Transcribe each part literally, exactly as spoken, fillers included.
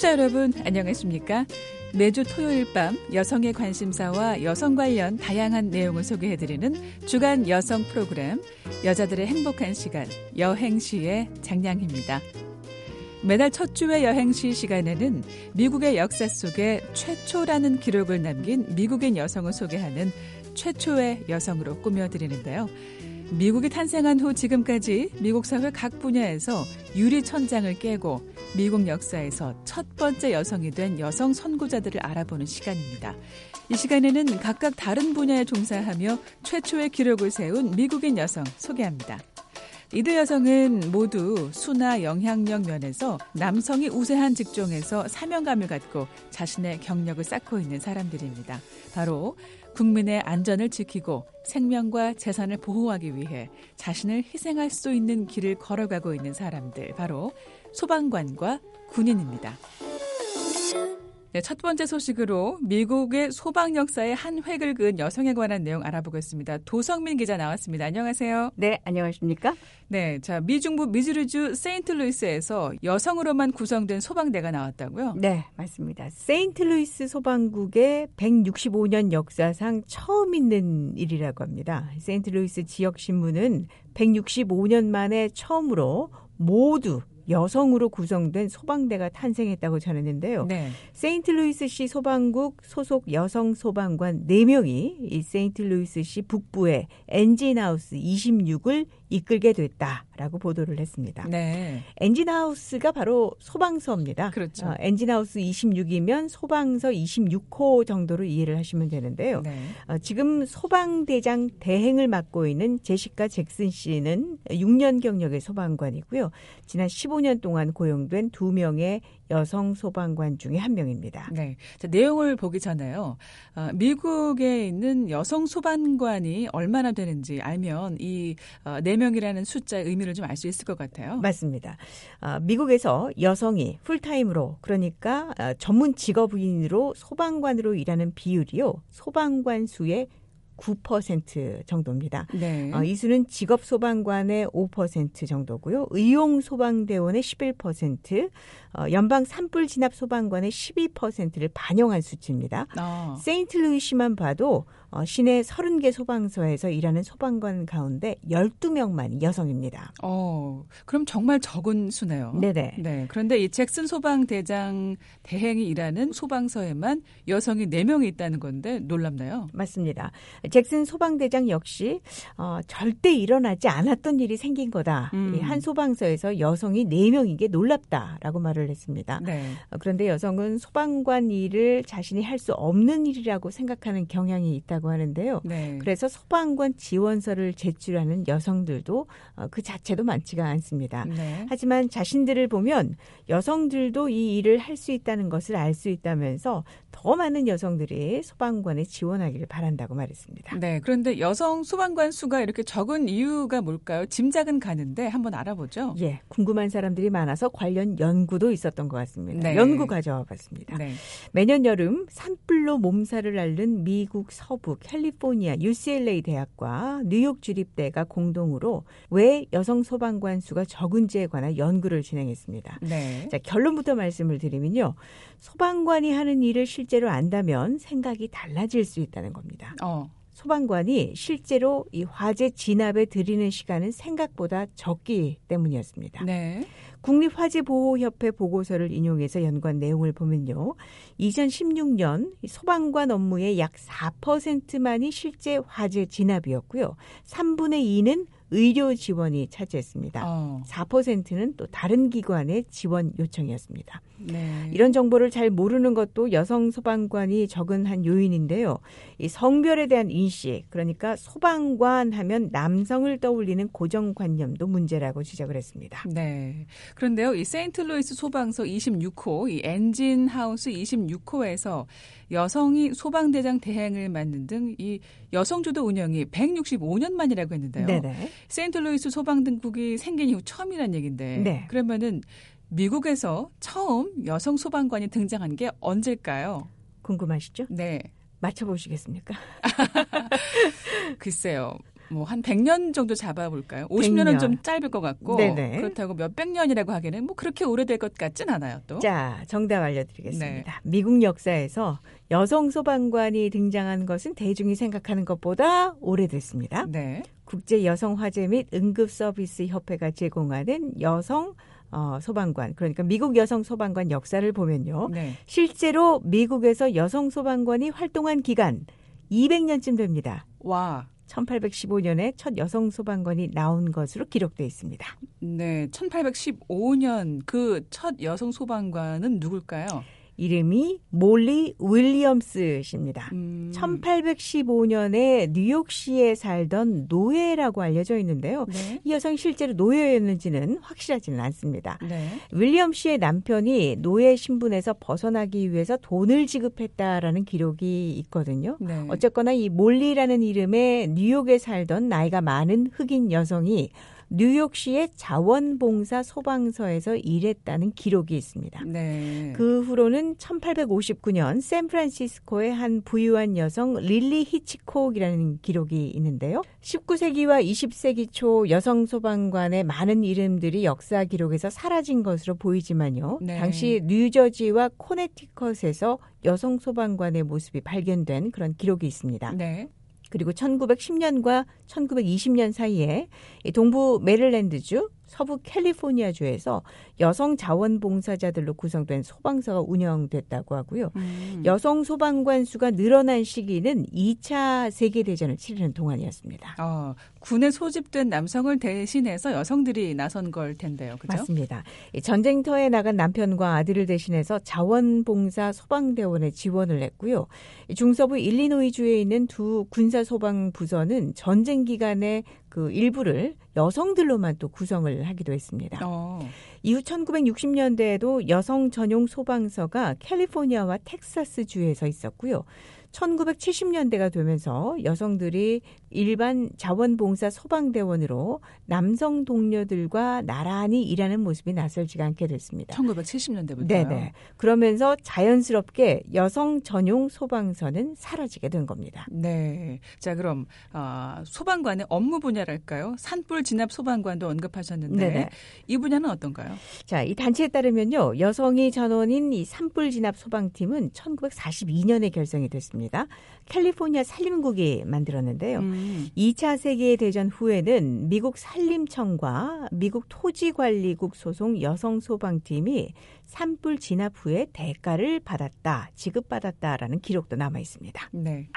청취자 여러분 안녕하십니까? 매주 토요일 밤 여성의 관심사와 여성 관련 다양한 내용을 소개해드리는 주간 여성 프로그램 여자들의 행복한 시간 여행시의 장량입니다. 매달 첫 주의 여행시 시간에는 미국의 역사 속에 최초라는 기록을 남긴 미국인 여성을 소개하는 최초의 여성으로 꾸며드리는데요. 미국이 탄생한 후 지금까지 미국 사회 각 분야에서 유리천장을 깨고 미국 역사에서 첫 번째 여성이 된 여성 선구자들을 알아보는 시간입니다. 이 시간에는 각각 다른 분야에 종사하며 최초의 기록을 세운 미국인 여성 소개합니다. 이들 여성은 모두 수나 영향력 면에서 남성이 우세한 직종에서 사명감을 갖고 자신의 경력을 쌓고 있는 사람들입니다. 바로 국민의 안전을 지키고 생명과 재산을 보호하기 위해 자신을 희생할 수 있는 길을 걸어가고 있는 사람들, 바로 소방관과 군인입니다. 네, 첫 번째 소식으로 미국의 소방 역사의 한 획을 그은 여성에 관한 내용 알아보겠습니다. 도성민 기자 나왔습니다. 안녕하세요. 네, 안녕하십니까? 네, 자 미중부 미주리주 세인트루이스에서 여성으로만 구성된 소방대가 나왔다고요? 네, 맞습니다. 세인트루이스 소방국의 백육십오 년 역사상 처음 있는 일이라고 합니다. 세인트루이스 지역신문은 백육십오 년 만에 처음으로 모두 여성으로 구성된 소방대가 탄생했다고 전했는데요. 네. 세인트루이스시 소방국 소속 여성 소방관 네 명이 이 세인트루이스시 북부의 엔진하우스 이십육을 이끌게 됐다라고 보도를 했습니다. 네. 엔진하우스가 바로 소방서입니다. 그렇죠. 어, 엔진하우스 이십육이면 소방서 이십육 호 정도로 이해를 하시면 되는데요. 네. 어, 지금 소방대장 대행을 맡고 있는 제시카 잭슨 씨는 육 년 경력의 소방관이고요. 지난 십오 년 동안 고용된 두 명의 여성 소방관 중에 한 명입니다. 네, 자, 내용을 보기 전에요. 어, 미국에 있는 여성 소방관이 얼마나 되는지 알면 이 어, 네 명이라는 숫자의 의미를 좀 알 수 있을 것 같아요. 맞습니다. 어, 미국에서 여성이 풀타임으로, 그러니까 어, 전문 직업인으로 소방관으로 일하는 비율이요, 소방관 수의 구 퍼센트 정도입니다. 네. 어, 이 수는 직업 소방관의 오 퍼센트 정도고요. 의용 소방대원의 십일 퍼센트, 어, 연방 산불 진압 소방관의 십이 퍼센트를 반영한 수치입니다. 아. 세인트루이스만 봐도 어, 시내 서른 개 소방서에서 일하는 소방관 가운데 열두 명만이 여성입니다. 어, 그럼 정말 적은 수네요. 네네. 네. 그런데 이 잭슨 소방대장 대행이 일하는 소방서에만 여성이 네 명이 있다는 건데 놀랍나요? 맞습니다. 잭슨 소방대장 역시 어, 절대 일어나지 않았던 일이 생긴 거다. 음. 한 소방서에서 여성이 네 명인 게 놀랍다라고 말을 했습니다. 네. 어, 그런데 여성은 소방관 일을 자신이 할 수 없는 일이라고 생각하는 경향이 있다고 하는데요. 네. 그래서 소방관 지원서를 제출하는 여성들도 어, 그 자체도 많지가 않습니다. 네. 하지만 자신들을 보면 여성들도 이 일을 할 수 있다는 것을 알 수 있다면서 더 많은 여성들이 소방관에 지원하기를 바란다고 말했습니다. 네, 그런데 여성 소방관 수가 이렇게 적은 이유가 뭘까요? 짐작은 가는데 한번 알아보죠. 예, 궁금한 사람들이 많아서 관련 연구도 있었던 것 같습니다. 네. 연구 가져와 봤습니다. 네. 매년 여름 산불로 몸살을 앓는 미국 서부 캘리포니아 유씨엘에이 대학과 뉴욕 주립대가 공동으로 왜 여성 소방관 수가 적은지에 관한 연구를 진행했습니다. 네. 자, 결론부터 말씀을 드리면요. 소방관이 하는 일을 실제로 안다면 생각이 달라질 수 있다는 겁니다. 어. 소방관이 실제로 이 화재 진압에 들이는 시간은 생각보다 적기 때문이었습니다. 네. 국립화재보호협회 보고서를 인용해서 연구한 내용을 보면요. 이천십육 년 소방관 업무의 약 사 퍼센트만이 실제 화재 진압이었고요. 삼분의 이는 의료 지원이 차지했습니다. 어. 사 퍼센트는 또 다른 기관의 지원 요청이었습니다. 네. 이런 정보를 잘 모르는 것도 여성 소방관이 적은 한 요인인데요. 이 성별에 대한 인식, 그러니까 소방관 하면 남성을 떠올리는 고정관념도 문제라고 지적을 했습니다. 네. 그런데요, 이 세인트루이스 소방서 이십육 호, 이 엔진하우스 이십육 호에서 여성이 소방대장 대행을 맡는 등 이 여성주도 운영이 백육십오 년 만이라고 했는데요. 네네. 세인트루이스 소방등국이 생긴 이후 처음이라는 얘기인데 네. 그러면은 미국에서 처음 여성 소방관이 등장한 게 언제일까요? 궁금하시죠? 네. 맞춰보시겠습니까? 글쎄요. 뭐 한 백 년 정도 잡아볼까요? 오십 년은 좀 짧을 것 같고 네네. 그렇다고 몇백 년이라고 하기에는 뭐 그렇게 오래될 것 같진 않아요. 또. 자, 정답 알려드리겠습니다. 네. 미국 역사에서 여성 소방관이 등장한 것은 대중이 생각하는 것보다 오래됐습니다. 네. 국제 여성 화재 및 응급 서비스 협회가 제공하는 여성 어, 소방관, 그러니까 미국 여성 소방관 역사를 보면요. 네. 실제로 미국에서 여성 소방관이 활동한 기간 이백 년쯤 됩니다. 와. 천팔백십오 년에 첫 여성 소방관이 나온 것으로 기록되어 있습니다. 네, 천팔백십오 년 그 첫 여성 소방관은 누굴까요? 이름이 몰리 윌리엄스십니다. 음. 천팔백십오 년에 뉴욕시에 살던 노예라고 알려져 있는데요. 네. 이 여성이 실제로 노예였는지는 확실하지는 않습니다. 네. 윌리엄 씨의 남편이 노예 신분에서 벗어나기 위해서 돈을 지급했다라는 기록이 있거든요. 네. 어쨌거나 이 몰리라는 이름의 뉴욕에 살던 나이가 많은 흑인 여성이 뉴욕시의 자원봉사 소방서에서 일했다는 기록이 있습니다. 네. 그 후로는 천팔백오십구 년 샌프란시스코의 한 부유한 여성 릴리 히치콕이라는 기록이 있는데요. 십구 세기와 이십 세기 초 여성 소방관의 많은 이름들이 역사 기록에서 사라진 것으로 보이지만요. 네. 당시 뉴저지와 코네티컷에서 여성 소방관의 모습이 발견된 그런 기록이 있습니다. 네. 그리고 천구백십 년과 천구백이십 년 사이에 동부 메릴랜드주, 서부 캘리포니아주에서 여성 자원봉사자들로 구성된 소방서가 운영됐다고 하고요. 음. 여성 소방관 수가 늘어난 시기는 이 차 세계대전을 치르는 동안이었습니다. 어, 군에 소집된 남성을 대신해서 여성들이 나선 걸 텐데요. 그죠? 맞습니다. 전쟁터에 나간 남편과 아들을 대신해서 자원봉사 소방대원에 지원을 했고요. 중서부 일리노이주에 있는 두 군사소방부서는 전쟁 기간에 그 일부를 여성들로만 또 구성을 하기도 했습니다. 어. 이후 천구백육십 년대에도 여성 전용 소방서가 캘리포니아와 텍사스주에서 있었고요. 천구백칠십 년대가 되면서 여성들이 일반 자원봉사 소방대원으로 남성 동료들과 나란히 일하는 모습이 낯설지가 않게 됐습니다. 천구백칠십 년대부터요? 네네. 그러면서 자연스럽게 여성 전용 소방서는 사라지게 된 겁니다. 네. 자, 그럼 어, 소방관의 업무 분야랄까요? 산불 진압 소방관도 언급하셨는데 네네. 이 분야는 어떤가요? 자, 이 단체에 따르면요. 여성이 전원인 이 산불 진압 소방팀은 천구백사십이 년에 결성이 됐습니다. 캘리포니아 산림국이 만들었는데요. 음. 이 차 세계대전 후에는 미국 산림청과 미국 토지관리국 소속 여성 소방팀이 산불 진압 후에 대가를 받았다, 지급받았다라는 기록도 남아 있습니다. 네.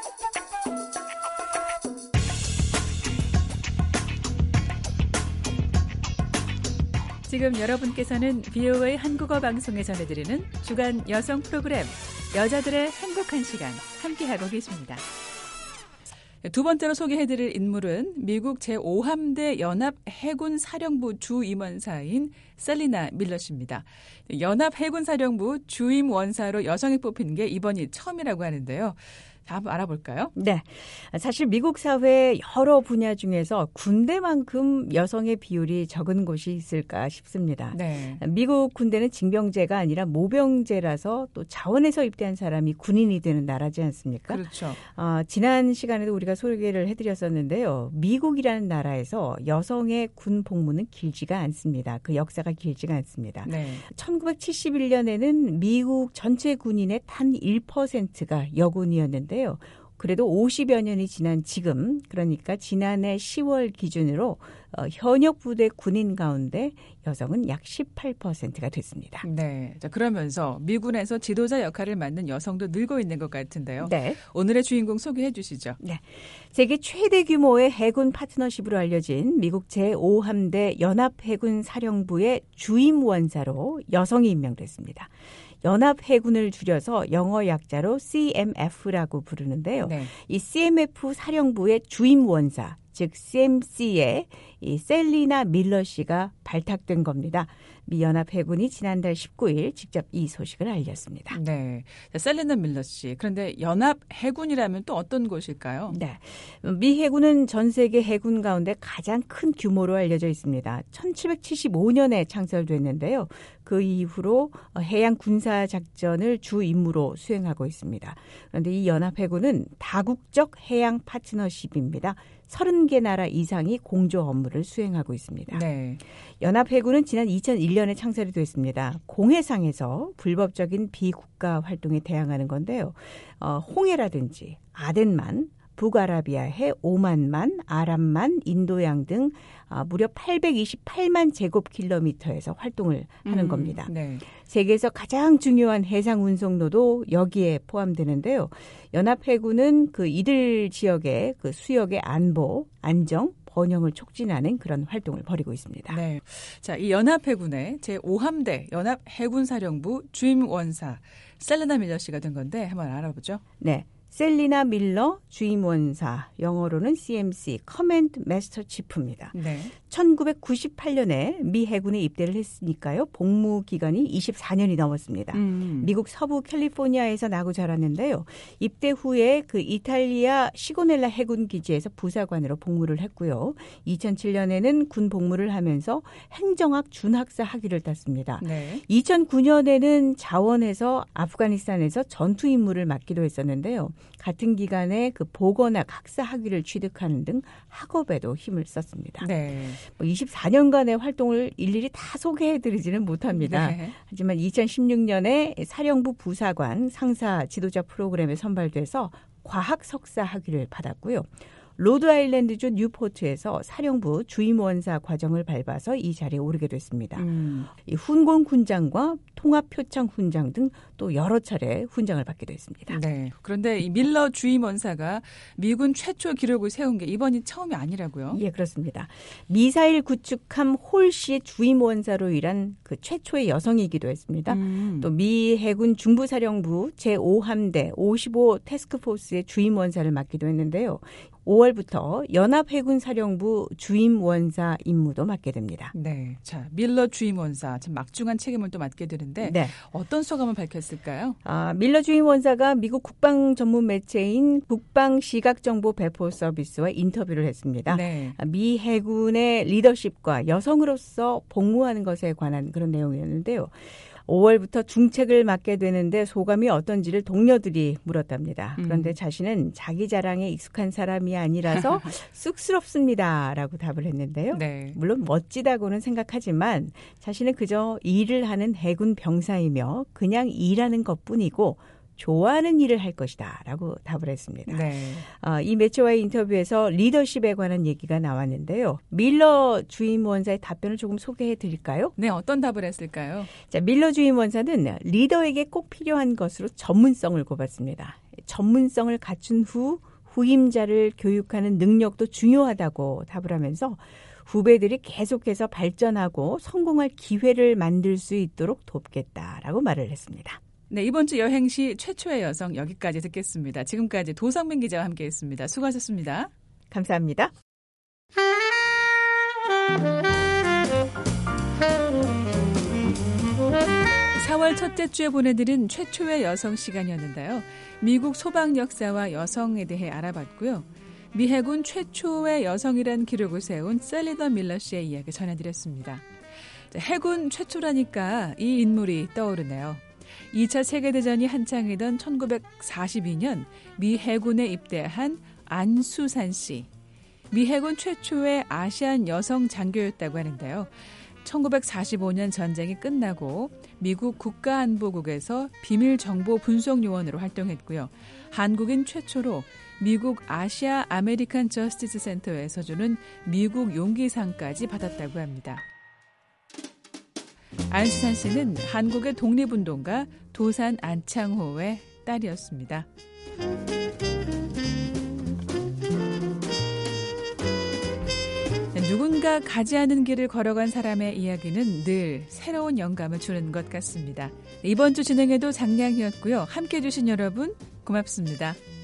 지금 여러분께서는 비오에이 한국어 방송에 전해드리는 주간 여성 프로그램 여자들의 행복한 시간 함께하고 계십니다. 두 번째로 소개해드릴 인물은 미국 제오 함대 연합해군사령부 주임원사인 셀리나 밀러 씨입니다. 연합해군사령부 주임원사로 여성이 뽑힌 게 이번이 처음이라고 하는데요. 한번 알아볼까요? 네. 사실 미국 사회 여러 분야 중에서 군대만큼 여성의 비율이 적은 곳이 있을까 싶습니다. 네. 미국 군대는 징병제가 아니라 모병제라서 또 자원에서 입대한 사람이 군인이 되는 나라지 않습니까? 그렇죠. 어, 지난 시간에도 우리가 소개를 해드렸었는데요. 미국이라는 나라에서 여성의 군 복무는 길지가 않습니다. 그 역사가 길지가 않습니다. 네. 천구백칠십일 년에는 미국 전체 군인의 단 일 퍼센트가 여군이었는데 그래도 오십여 년이 지난 지금, 그러니까 지난해 시월 기준으로 어, 현역 부대 군인 가운데 여성은 약 십팔 퍼센트가 됐습니다. 네. 자, 그러면서 미군에서 지도자 역할을 맡는 여성도 늘고 있는 것 같은데요. 네. 오늘의 주인공 소개해 주시죠. 네. 세계 최대 규모의 해군 파트너십으로 알려진 미국 제오 함대 연합해군사령부의 주임원사로 여성이 임명됐습니다. 연합해군을 줄여서 영어 약자로 씨엠에프라고 부르는데요. 네. 이 씨엠에프 사령부의 주임원사, 즉 씨엠씨에 이 셀리나 밀러 씨가 발탁된 겁니다. 미 연합해군이 지난달 십구 일 직접 이 소식을 알렸습니다. 네, 셀리나 밀러 씨. 그런데 연합해군이라면 또 어떤 곳일까요? 네, 미 해군은 전 세계 해군 가운데 가장 큰 규모로 알려져 있습니다. 천칠백칠십오 년에 창설됐는데요. 그 이후로 해양 군사 작전을 주 임무로 수행하고 있습니다. 그런데 이 연합해군은 다국적 해양 파트너십입니다. 서른 개 나라 이상이 공조 업무를 수행하고 있습니다. 네. 연합해군은 지난 이천일 년에 창설이 됐습니다. 공해상에서 불법적인 비국가 활동에 대항하는 건데요. 어, 홍해라든지 아덴만, 북아라비아해 오만만, 아랍만, 인도양 등 아, 무려 팔백이십팔만 제곱킬로미터에서 활동을 하는 음, 겁니다. 네. 세계에서 가장 중요한 해상 운송로도 여기에 포함되는데요. 연합해군은 그 이들 지역의 그 수역의 안보, 안정, 번영을 촉진하는 그런 활동을 벌이고 있습니다. 네. 자, 이 연합해군의 제오 함대 연합해군사령부 주임 원사 셀리나 밀러 씨가 된 건데 한번 알아보죠. 네. 셀리나 밀러 주임 원사, 영어로는 씨엠씨, 커맨드 마스터 치프입니다. 네. 천구백구십팔 년에 미 해군에 입대를 했으니까요. 복무 기간이 이십사 년이 넘었습니다. 음. 미국 서부 캘리포니아에서 나고 자랐는데요. 입대 후에 그 이탈리아 시고넬라 해군 기지에서 부사관으로 복무를 했고요. 이천칠 년에는 군 복무를 하면서 행정학 준학사 학위를 땄습니다. 네. 이천구 년에는 자원에서 아프가니스탄에서 전투 임무를 맡기도 했었는데요. 같은 기간에 그 보건학 학사 학위를 취득하는 등 학업에도 힘을 썼습니다. 네. 뭐 이십사 년간의 활동을 일일이 다 소개해드리지는 못합니다. 네. 하지만 이천십육 년에 사령부 부사관 상사 지도자 프로그램에 선발돼서 과학 석사 학위를 받았고요. 로드아일랜드주 뉴포트에서 사령부 주임 원사 과정을 밟아서 이 자리에 오르게 됐습니다. 음. 이 훈공 훈장과 통합 표창 훈장 등 또 여러 차례 훈장을 받기도 했습니다. 네. 그런데 이 밀러 주임 원사가 미군 최초 기록을 세운 게 이번이 처음이 아니라고요? 예, 그렇습니다. 미사일 구축함 홀시의 주임 원사로 일한 그 최초의 여성이기도 했습니다. 음. 또 미 해군 중부사령부 제오 함대 오십오 태스크포스의 주임 원사를 맡기도 했는데요. 오월부터 연합해군사령부 주임 원사 임무도 맡게 됩니다. 네, 자 밀러 주임 원사 참 막중한 책임을 또 맡게 되는데 네. 어떤 소감을 밝혔을까요? 아, 밀러 주임 원사가 미국 국방 전문 매체인 국방시각정보 배포 서비스와 인터뷰를 했습니다. 네. 미 해군의 리더십과 여성으로서 복무하는 것에 관한 그런 내용이었는데요. 오월부터 중책을 맡게 되는데 소감이 어떤지를 동료들이 물었답니다. 그런데 음. 자신은 자기 자랑에 익숙한 사람이 아니라서 쑥스럽습니다라고 답을 했는데요. 네. 물론 멋지다고는 생각하지만 자신은 그저 일을 하는 해군 병사이며 그냥 일하는 것뿐이고 좋아하는 일을 할 것이다 라고 답을 했습니다. 네. 어, 이 매체와의 인터뷰에서 리더십에 관한 얘기가 나왔는데요. 밀러 주임 원사의 답변을 조금 소개해 드릴까요? 네, 어떤 답을 했을까요? 자, 밀러 주임 원사는 리더에게 꼭 필요한 것으로 전문성을 꼽았습니다. 전문성을 갖춘 후 후임자를 교육하는 능력도 중요하다고 답을 하면서 후배들이 계속해서 발전하고 성공할 기회를 만들 수 있도록 돕겠다라고 말을 했습니다. 네, 이번 주 여행시 최초의 여성 여기까지 듣겠습니다. 지금까지 도성민 기자와 함께했습니다. 수고하셨습니다. 감사합니다. 사월 첫째 주에 보내드린 최초의 여성 시간이었는데요. 미국 소방 역사와 여성에 대해 알아봤고요. 미 해군 최초의 여성이란 기록을 세운 셀리나 밀러 씨의 이야기 전해드렸습니다. 해군 최초라니까 이 인물이 떠오르네요. 이 차 세계대전이 한창이던 천구백사십이 년 미 해군에 입대한 안수산 씨. 미 해군 최초의 아시안 여성 장교였다고 하는데요. 천구백사십오 년 전쟁이 끝나고 미국 국가안보국에서 비밀정보 분석요원으로 활동했고요. 한국인 최초로 미국 아시아 아메리칸 저스티스 센터에서 주는 미국 용기상까지 받았다고 합니다. 안수산 씨는 한국의 독립운동가 도산 안창호의 딸이었습니다. 누군가 가지 않은 길을 걸어간 사람의 이야기는 늘 새로운 영감을 주는 것 같습니다. 이번 주 진행에도 장량이었고요. 함께해 주신 여러분 고맙습니다.